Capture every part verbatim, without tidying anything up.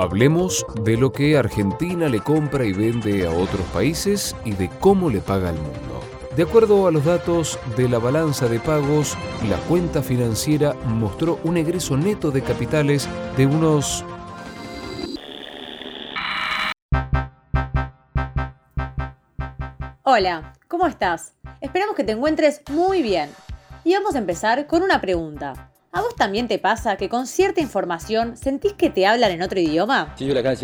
Hablemos de lo que Argentina le compra y vende a otros países y de cómo le paga al mundo. De acuerdo a los datos de la balanza de pagos, la cuenta financiera mostró un egreso neto de capitales de unos Hola, ¿cómo estás? Esperamos que te encuentres muy bien. Y vamos a empezar con una pregunta. ¿A vos también te pasa que con cierta información sentís que te hablan en otro idioma?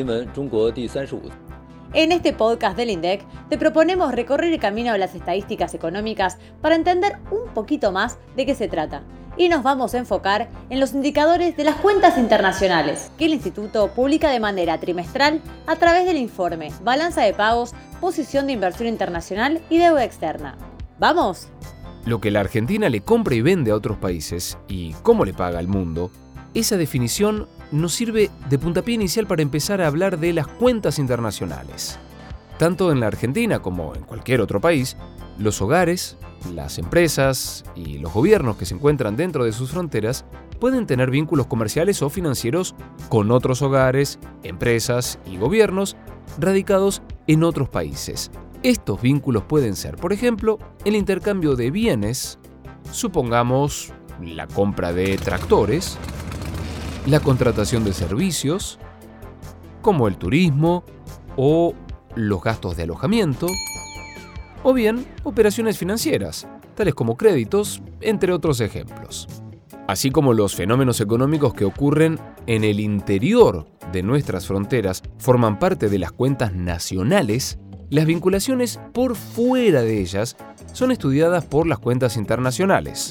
En este podcast del INDEC te proponemos recorrer el camino de las estadísticas económicas para entender un poquito más de qué se trata. Y nos vamos a enfocar en los indicadores de las cuentas internacionales que el Instituto publica de manera trimestral a través del informe Balanza de Pagos, Posición de Inversión Internacional y Deuda Externa. ¿Vamos? Lo que la Argentina le compra y vende a otros países y cómo le paga al mundo, esa definición nos sirve de puntapié inicial para empezar a hablar de las cuentas internacionales. Tanto en la Argentina como en cualquier otro país, los hogares, las empresas y los gobiernos que se encuentran dentro de sus fronteras pueden tener vínculos comerciales o financieros con otros hogares, empresas y gobiernos radicados en otros países. Estos vínculos pueden ser, por ejemplo, el intercambio de bienes, supongamos la compra de tractores, la contratación de servicios, como el turismo o los gastos de alojamiento, o bien operaciones financieras, tales como créditos, entre otros ejemplos. Así como los fenómenos económicos que ocurren en el interior de nuestras fronteras forman parte de las cuentas nacionales, las vinculaciones por fuera de ellas son estudiadas por las cuentas internacionales.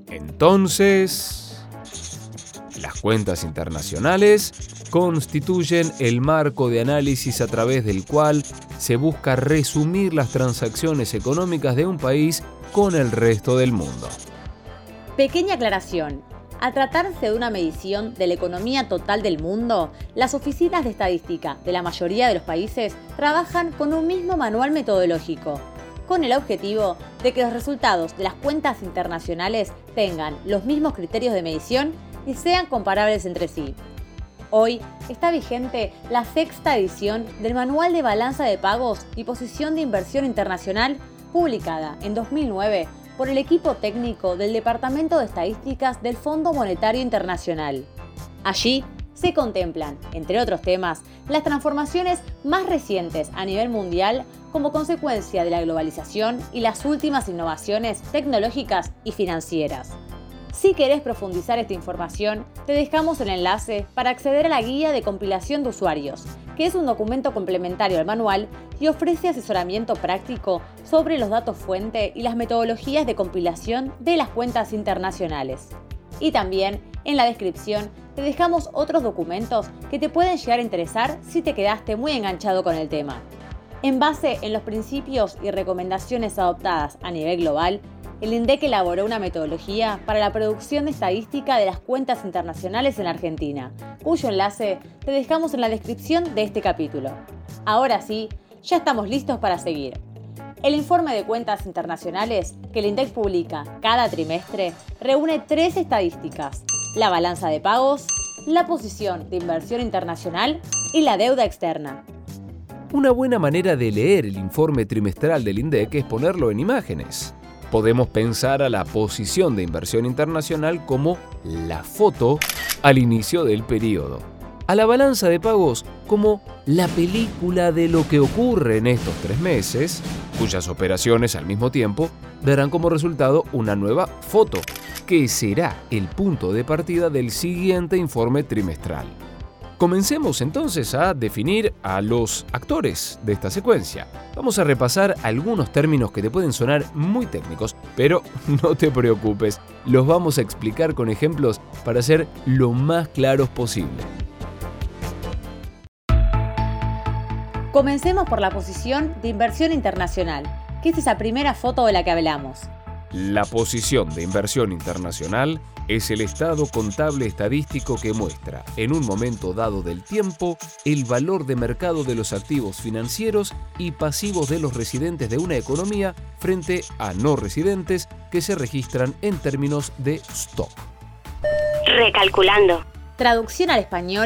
Entonces, las cuentas internacionales constituyen el marco de análisis a través del cual se busca resumir las transacciones económicas de un país con el resto del mundo. Pequeña aclaración. Al tratarse de una medición de la economía total del mundo, las oficinas de estadística de la mayoría de los países trabajan con un mismo manual metodológico, con el objetivo de que los resultados de las cuentas internacionales tengan los mismos criterios de medición y sean comparables entre sí. Hoy está vigente la sexta edición del Manual de Balanza de Pagos y Posición de Inversión Internacional, publicada en dos mil nueve por el equipo técnico del Departamento de Estadísticas del Fondo Monetario Internacional. Allí se contemplan, entre otros temas, las transformaciones más recientes a nivel mundial como consecuencia de la globalización y las últimas innovaciones tecnológicas y financieras. Si querés profundizar esta información, te dejamos el enlace para acceder a la guía de compilación de usuarios, que es un documento complementario al manual y ofrece asesoramiento práctico sobre los datos fuente y las metodologías de compilación de las cuentas internacionales. Y también, en la descripción, te dejamos otros documentos que te pueden llegar a interesar si te quedaste muy enganchado con el tema. En base en los principios y recomendaciones adoptadas a nivel global, el INDEC elaboró una metodología para la producción de estadística de las cuentas internacionales en Argentina, cuyo enlace te dejamos en la descripción de este capítulo. Ahora sí, ya estamos listos para seguir. El informe de cuentas internacionales que el INDEC publica cada trimestre reúne tres estadísticas: la balanza de pagos, la posición de inversión internacional y la deuda externa. Una buena manera de leer el informe trimestral del INDEC es ponerlo en imágenes. Podemos pensar a la posición de inversión internacional como la foto al inicio del periodo, a la balanza de pagos como la película de lo que ocurre en estos tres meses, cuyas operaciones al mismo tiempo darán como resultado una nueva foto, que será el punto de partida del siguiente informe trimestral. Comencemos entonces a definir a los actores de esta secuencia. Vamos a repasar algunos términos que te pueden sonar muy técnicos, pero no te preocupes, los vamos a explicar con ejemplos para ser lo más claros posible. Comencemos por la posición de inversión internacional, que es esa primera foto de la que hablamos. La posición de inversión internacional es el estado contable estadístico que muestra, en un momento dado del tiempo, el valor de mercado de los activos financieros y pasivos de los residentes de una economía frente a no residentes que se registran en términos de stock. Recalculando. Traducción al español,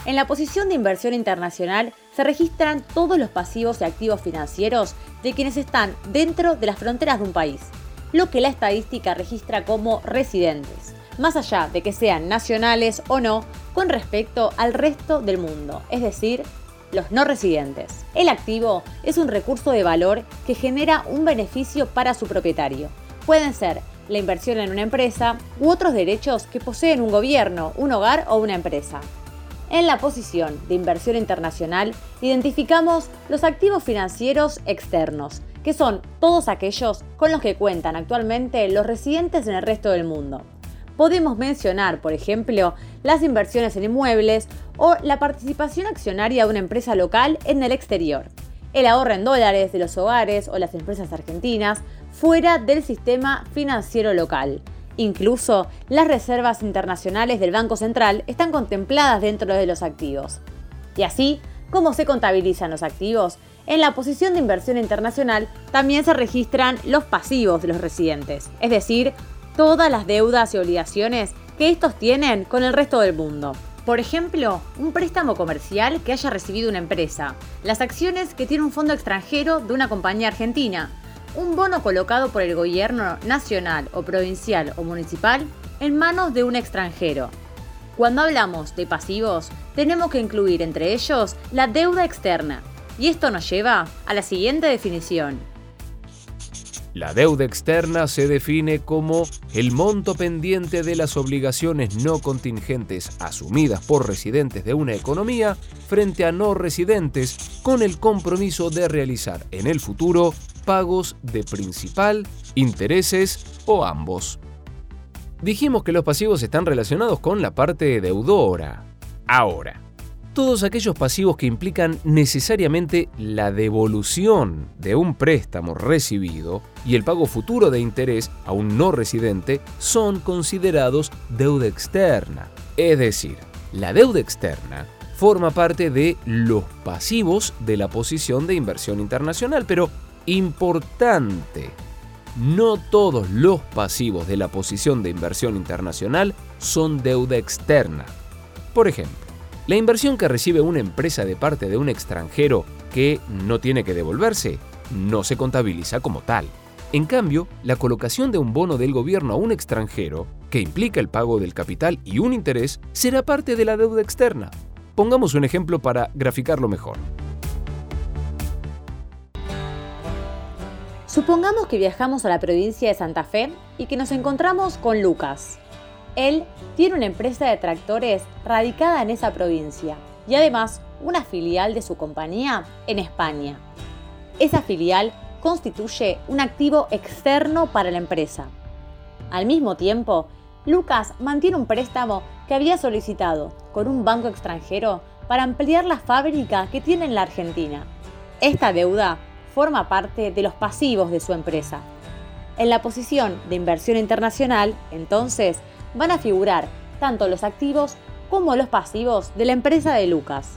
En la posición de inversión internacional se registran todos los pasivos y activos financieros de quienes están dentro de las fronteras de un país, lo que la estadística registra como residentes, más allá de que sean nacionales o no, con respecto al resto del mundo, es decir, los no residentes. El activo es un recurso de valor que genera un beneficio para su propietario. Pueden ser la inversión en una empresa u otros derechos que poseen un gobierno, un hogar o una empresa. En la posición de inversión internacional identificamos los activos financieros externos, que son todos aquellos con los que cuentan actualmente los residentes en el resto del mundo. Podemos mencionar, por ejemplo, las inversiones en inmuebles o la participación accionaria de una empresa local en el exterior, el ahorro en dólares de los hogares o las empresas argentinas fuera del sistema financiero local. Incluso las reservas internacionales del Banco Central están contempladas dentro de los activos. Y así, ¿cómo se contabilizan los activos? En la posición de inversión internacional también se registran los pasivos de los residentes, es decir, todas las deudas y obligaciones que estos tienen con el resto del mundo. Por ejemplo, un préstamo comercial que haya recibido una empresa, las acciones que tiene un fondo extranjero de una compañía argentina, un bono colocado por el gobierno nacional o provincial o municipal en manos de un extranjero. Cuando hablamos de pasivos, tenemos que incluir entre ellos la deuda externa, y esto nos lleva a la siguiente definición. La deuda externa se define como el monto pendiente de las obligaciones no contingentes asumidas por residentes de una economía frente a no residentes con el compromiso de realizar en el futuro pagos de principal, intereses o ambos. Dijimos que los pasivos están relacionados con la parte deudora. Ahora, todos aquellos pasivos que implican necesariamente la devolución de un préstamo recibido y el pago futuro de interés a un no residente son considerados deuda externa. Es decir, la deuda externa forma parte de los pasivos de la posición de inversión internacional, pero importante, no todos los pasivos de la posición de inversión internacional son deuda externa. Por ejemplo, la inversión que recibe una empresa de parte de un extranjero que no tiene que devolverse no se contabiliza como tal. En cambio, la colocación de un bono del gobierno a un extranjero, que implica el pago del capital y un interés, será parte de la deuda externa. Pongamos un ejemplo para graficarlo mejor. Supongamos que viajamos a la provincia de Santa Fe y que nos encontramos con Lucas. Él tiene una empresa de tractores radicada en esa provincia y además una filial de su compañía en España. Esa filial constituye un activo externo para la empresa. Al mismo tiempo, Lucas mantiene un préstamo que había solicitado con un banco extranjero para ampliar la fábrica que tiene en la Argentina. Esta deuda forma parte de los pasivos de su empresa. En la posición de inversión internacional, entonces, van a figurar tanto los activos como los pasivos de la empresa de Lucas.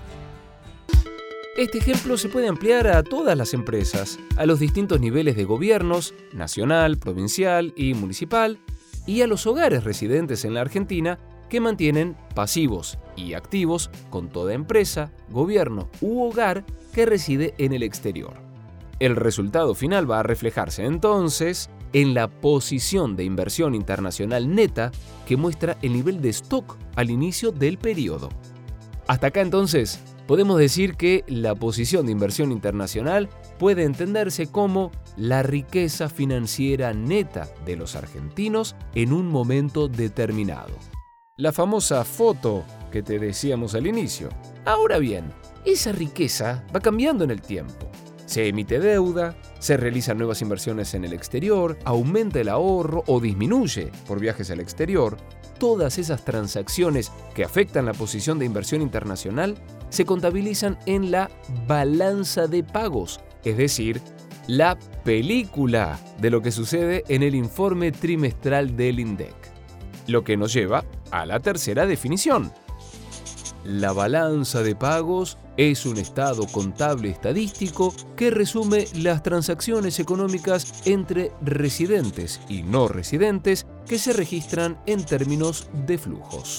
Este ejemplo se puede ampliar a todas las empresas, a los distintos niveles de gobiernos, nacional, provincial y municipal, y a los hogares residentes en la Argentina que mantienen pasivos y activos con toda empresa, gobierno u hogar que reside en el exterior. El resultado final va a reflejarse entonces en la posición de inversión internacional neta que muestra el nivel de stock al inicio del periodo. Hasta acá entonces podemos decir que la posición de inversión internacional puede entenderse como la riqueza financiera neta de los argentinos en un momento determinado. La famosa foto que te decíamos al inicio. Ahora bien, esa riqueza va cambiando en el tiempo. Se emite deuda, se realizan nuevas inversiones en el exterior, aumenta el ahorro o disminuye por viajes al exterior. Todas esas transacciones que afectan la posición de inversión internacional se contabilizan en la balanza de pagos, es decir, la película de lo que sucede en el informe trimestral del INDEC. Lo que nos lleva a la tercera definición. La balanza de pagos es un estado contable estadístico que resume las transacciones económicas entre residentes y no residentes que se registran en términos de flujos.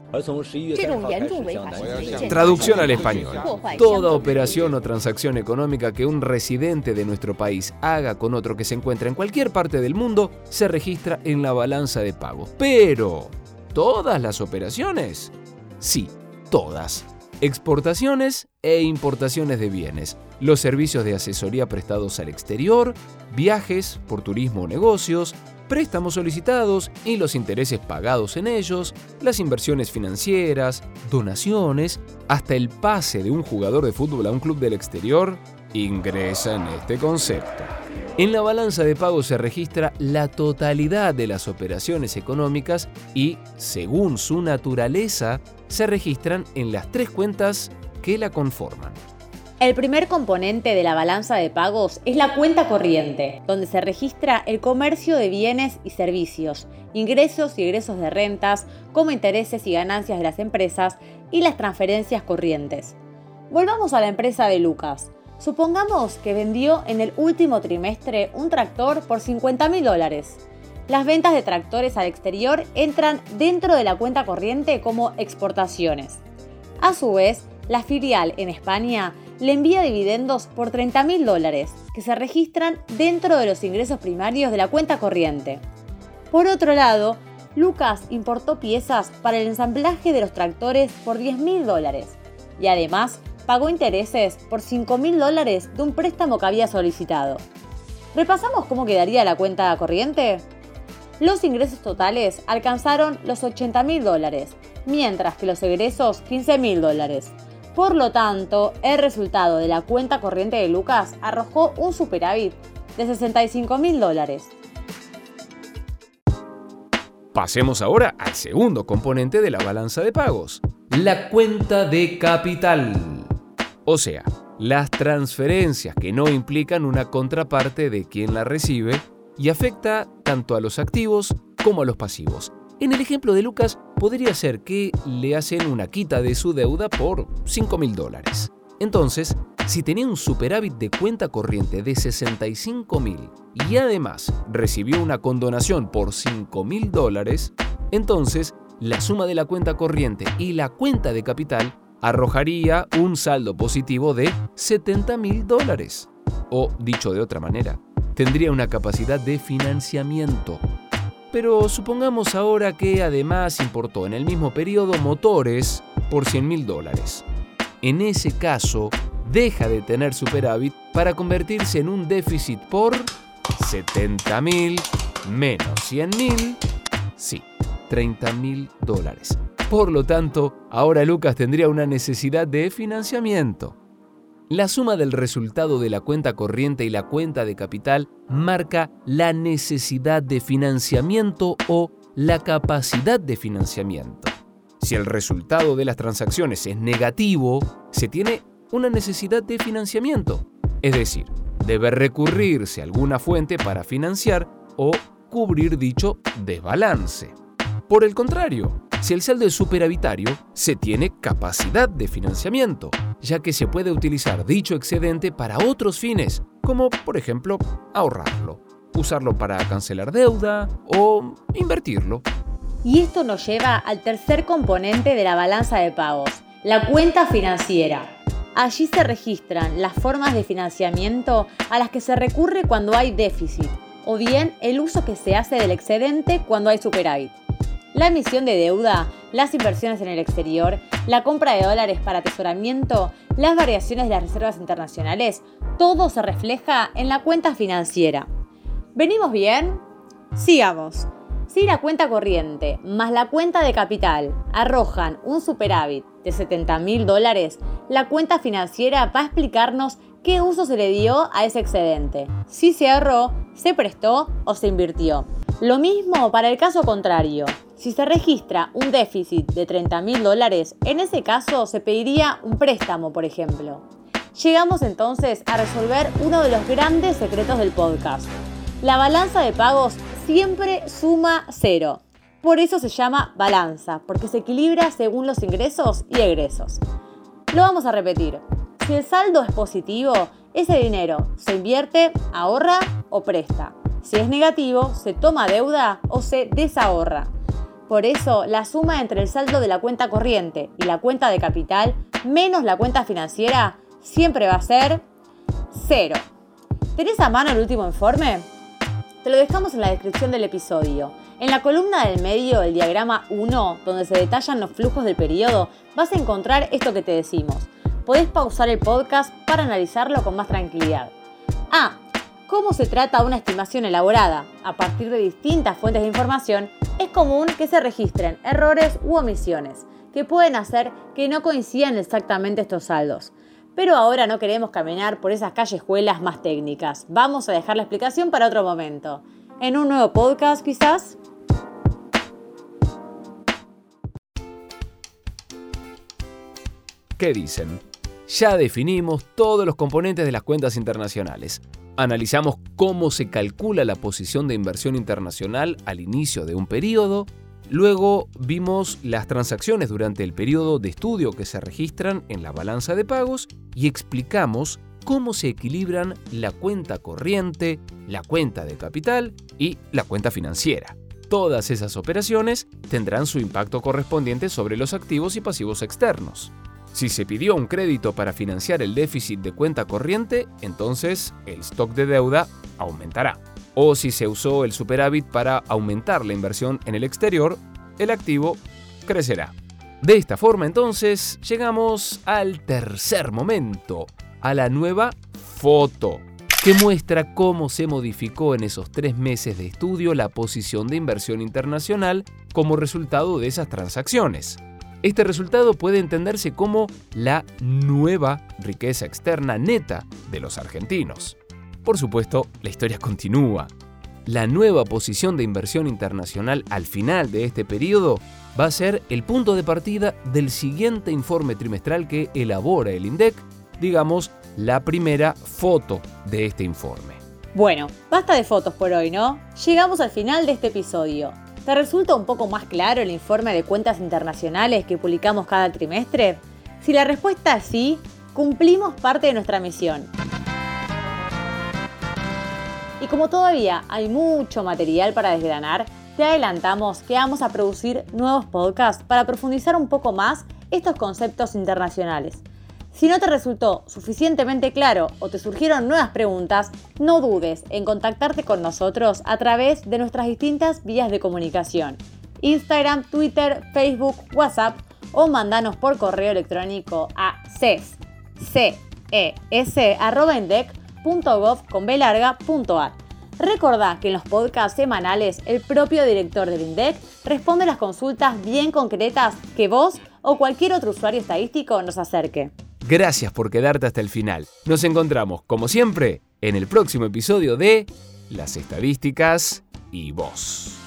Traducción al español. Toda operación o transacción económica que un residente de nuestro país haga con otro que se encuentra en cualquier parte del mundo se registra en la balanza de pagos. Pero, ¿todas las operaciones? Sí, todas. Exportaciones e importaciones de bienes, los servicios de asesoría prestados al exterior, viajes por turismo o negocios, préstamos solicitados y los intereses pagados en ellos, las inversiones financieras, donaciones, hasta el pase de un jugador de fútbol a un club del exterior, ingresa en este concepto. En la balanza de pagos se registra la totalidad de las operaciones económicas y, según su naturaleza, se registran en las tres cuentas que la conforman. El primer componente de la balanza de pagos es la cuenta corriente, donde se registra el comercio de bienes y servicios, ingresos y egresos de rentas, como intereses y ganancias de las empresas y las transferencias corrientes. Volvamos a la empresa de Lucas. Supongamos que vendió en el último trimestre un tractor por cincuenta mil dólares. Las ventas de tractores al exterior entran dentro de la cuenta corriente como exportaciones. A su vez, la filial en España le envía dividendos por treinta mil dólares, que se registran dentro de los ingresos primarios de la cuenta corriente. Por otro lado, Lucas importó piezas para el ensamblaje de los tractores por diez mil dólares y además pagó intereses por cinco mil dólares de un préstamo que había solicitado. ¿Repasamos cómo quedaría la cuenta corriente? Los ingresos totales alcanzaron los ochenta mil dólares, mientras que los egresos quince mil dólares. Por lo tanto, el resultado de la cuenta corriente de Lucas arrojó un superávit de sesenta y cinco mil dólares. Pasemos ahora al segundo componente de la balanza de pagos, la cuenta de capital. O sea, las transferencias que no implican una contraparte de quien la recibe y afecta tanto a los activos como a los pasivos. En el ejemplo de Lucas, podría ser que le hacen una quita de su deuda por cinco mil dólares. Entonces, si tenía un superávit de cuenta corriente de sesenta y cinco mil y además recibió una condonación por cinco mil dólares, entonces la suma de la cuenta corriente y la cuenta de capital arrojaría un saldo positivo de setenta mil dólares. O, dicho de otra manera, tendría una capacidad de financiamiento. Pero supongamos ahora que además importó en el mismo periodo motores por cien mil dólares. En ese caso, deja de tener superávit para convertirse en un déficit por setenta mil menos cien mil, sí, treinta mil dólares. Por lo tanto, ahora Lucas tendría una necesidad de financiamiento. La suma del resultado de la cuenta corriente y la cuenta de capital marca la necesidad de financiamiento o la capacidad de financiamiento. Si el resultado de las transacciones es negativo, se tiene una necesidad de financiamiento, es decir, debe recurrirse a alguna fuente para financiar o cubrir dicho desbalance. Por el contrario, si el saldo es superavitario, se tiene capacidad de financiamiento, ya que se puede utilizar dicho excedente para otros fines, como por ejemplo ahorrarlo, usarlo para cancelar deuda o invertirlo. Y esto nos lleva al tercer componente de la balanza de pagos, la cuenta financiera. Allí se registran las formas de financiamiento a las que se recurre cuando hay déficit, o bien el uso que se hace del excedente cuando hay superávit. La emisión de deuda, las inversiones en el exterior, la compra de dólares para atesoramiento, las variaciones de las reservas internacionales, todo se refleja en la cuenta financiera. ¿Venimos bien? Sigamos. Si la cuenta corriente más la cuenta de capital arrojan un superávit de setenta mil dólares, la cuenta financiera va a explicarnos qué uso se le dio a ese excedente, si se ahorró, se prestó o se invirtió. Lo mismo para el caso contrario. Si se registra un déficit de treinta mil dólares, en ese caso se pediría un préstamo, por ejemplo. Llegamos entonces a resolver uno de los grandes secretos del podcast. La balanza de pagos siempre suma cero. Por eso se llama balanza, porque se equilibra según los ingresos y egresos. Lo vamos a repetir. Si el saldo es positivo, ese dinero se invierte, ahorra o presta. Si es negativo, se toma deuda o se desahorra. Por eso, la suma entre el saldo de la cuenta corriente y la cuenta de capital menos la cuenta financiera siempre va a ser cero. ¿Tenés a mano el último informe? Te lo dejamos en la descripción del episodio. En la columna del medio, el diagrama uno, donde se detallan los flujos del periodo, vas a encontrar esto que te decimos. Podés pausar el podcast para analizarlo con más tranquilidad. Ah, ¿cómo se trata de una estimación elaborada? A partir de distintas fuentes de información, es común que se registren errores u omisiones, que pueden hacer que no coincidan exactamente estos saldos. Pero ahora no queremos caminar por esas callejuelas más técnicas. Vamos a dejar la explicación para otro momento. En un nuevo podcast, quizás. ¿Qué dicen? Ya definimos todos los componentes de las cuentas internacionales. Analizamos cómo se calcula la posición de inversión internacional al inicio de un periodo. Luego vimos las transacciones durante el periodo de estudio que se registran en la balanza de pagos y explicamos cómo se equilibran la cuenta corriente, la cuenta de capital y la cuenta financiera. Todas esas operaciones tendrán su impacto correspondiente sobre los activos y pasivos externos. Si se pidió un crédito para financiar el déficit de cuenta corriente, entonces el stock de deuda aumentará. O si se usó el superávit para aumentar la inversión en el exterior, el activo crecerá. De esta forma, entonces, llegamos al tercer momento, a la nueva foto, que muestra cómo se modificó en esos tres meses de estudio la posición de inversión internacional como resultado de esas transacciones. Este resultado puede entenderse como la nueva riqueza externa neta de los argentinos. Por supuesto, la historia continúa. La nueva posición de inversión internacional al final de este periodo va a ser el punto de partida del siguiente informe trimestral que elabora el INDEC, digamos, la primera foto de este informe. Bueno, basta de fotos por hoy, ¿no? Llegamos al final de este episodio. ¿Te resulta un poco más claro el informe de cuentas internacionales que publicamos cada trimestre? Si la respuesta es sí, cumplimos parte de nuestra misión. Y como todavía hay mucho material para desgranar, te adelantamos que vamos a producir nuevos podcasts para profundizar un poco más estos conceptos internacionales. Si no te resultó suficientemente claro o te surgieron nuevas preguntas, no dudes en contactarte con nosotros a través de nuestras distintas vías de comunicación: Instagram, Twitter, Facebook, WhatsApp, o mandanos por correo electrónico a ces arroba indec punto gov con b larga punto a r. Recordá que en los podcasts semanales el propio director del INDEC responde las consultas bien concretas que vos o cualquier otro usuario estadístico nos acerque. Gracias por quedarte hasta el final. Nos encontramos, como siempre, en el próximo episodio de Las Estadísticas y Vos.